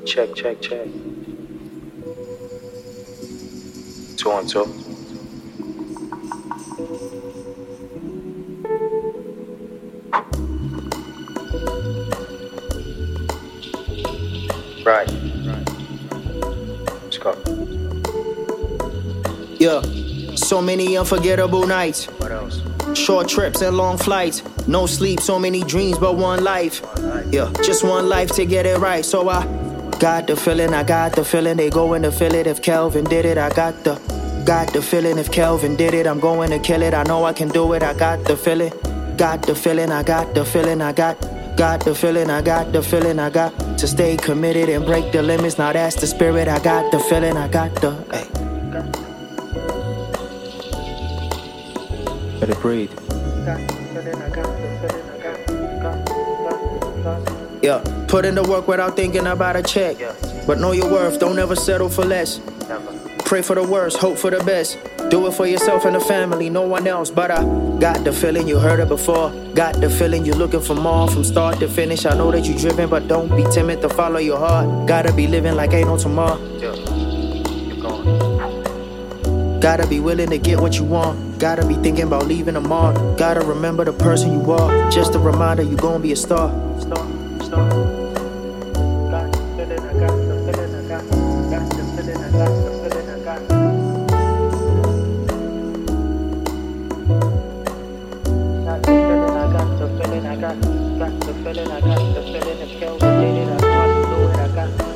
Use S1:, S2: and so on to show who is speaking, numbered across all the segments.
S1: Check, check, check. 2 on 2. Right. Let's go.
S2: Yeah, so many unforgettable nights.
S1: What else?
S2: Short trips and long flights. No sleep, so many dreams, but one life. Yeah, just one life to get it right. So I got the feeling, I got the feeling. They going to feel it if Kelvin did it. I got the feeling if Kelvin did it. I'm going to kill it. I know I can do it. I got the feeling. Got the feeling, I got the feeling, I got the feeling, I got the feeling, I got to stay committed and break the limits. Now that's the spirit. I got the feeling, I got the. Hey. Let it breathe. Yeah, put in the work without thinking about a check. But know your worth, don't ever settle for less. Pray for the worst, hope for the best. Do it for yourself and the family, no one else. But I got the feeling, you heard it before. Got the feeling you're looking for more from start to finish. I know that you're driven, but don't be timid to follow your heart. Gotta be living like ain't no tomorrow.
S1: Keep going.
S2: Gotta be willing to get what you want. Gotta be thinking about leaving a mark. Gotta remember the person you are. Just a reminder you gon' be a star.
S1: Stop. Got the feeling, I got the feeling, I got the feeling, I got the feeling, I got. Got the feeling, I got the feeling, I got the feeling, I got the feeling. If Kelvin did it, I know I can do it. I got.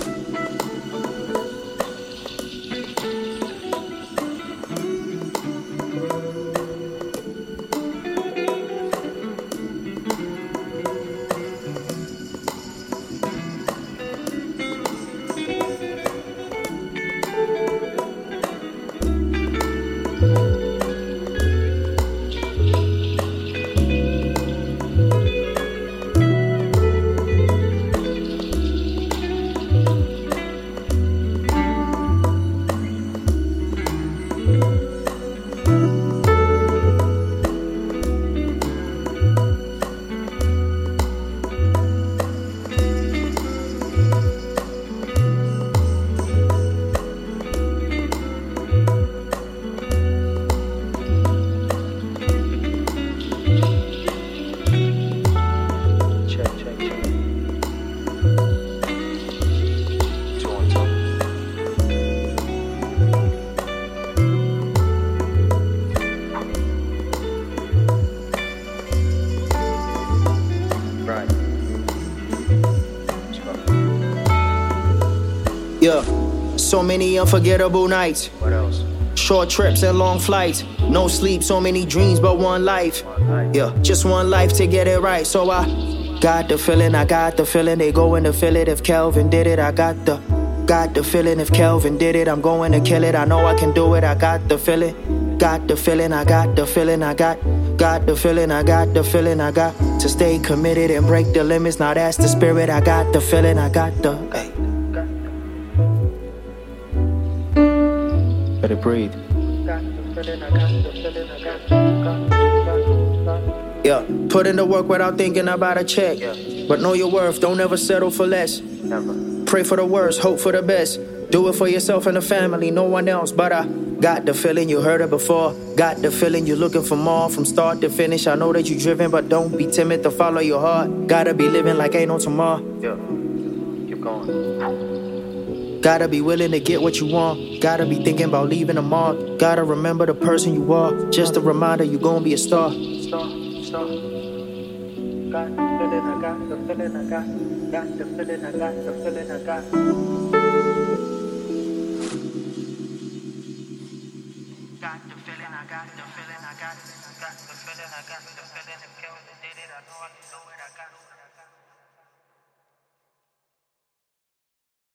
S2: Yeah, so many unforgettable nights.
S1: What else?
S2: Short trips and long flights. No sleep, so many dreams, but one life. Yeah, just one life to get it right. So I got the feeling, I got the feeling. They going to feel it if Kelvin did it. I got the feeling if Kelvin did it. I'm going to kill it. I know I can do it. I got the feeling. Got the feeling, I got the feeling, I got the feeling, I got the feeling, I got to stay committed and break the limits. Now that's the spirit. I got the feeling, I got the. Hey. Let it breathe. Yeah, put in the work without thinking about a check. But know your worth, don't ever settle for less. Pray for the worst, hope for the best. Do it for yourself and the family, no one else. But I got the feeling, you heard it before. Got the feeling you're looking for more from start to finish. I know that you're driven, but don't be timid to follow your heart. Gotta be living like ain't no tomorrow.
S1: Keep going.
S2: Gotta be willing to get what you want. Gotta be thinking about leaving a mark. Gotta remember the person you are. Just a reminder you gon' be a star.
S1: Stop. Got the feeling, I got the feeling, I got the feeling, I got the feeling, I got. Got the feeling, I got the feeling, I got the feeling, I got the feeling. If Kelvin did it, I know I can do it. I got.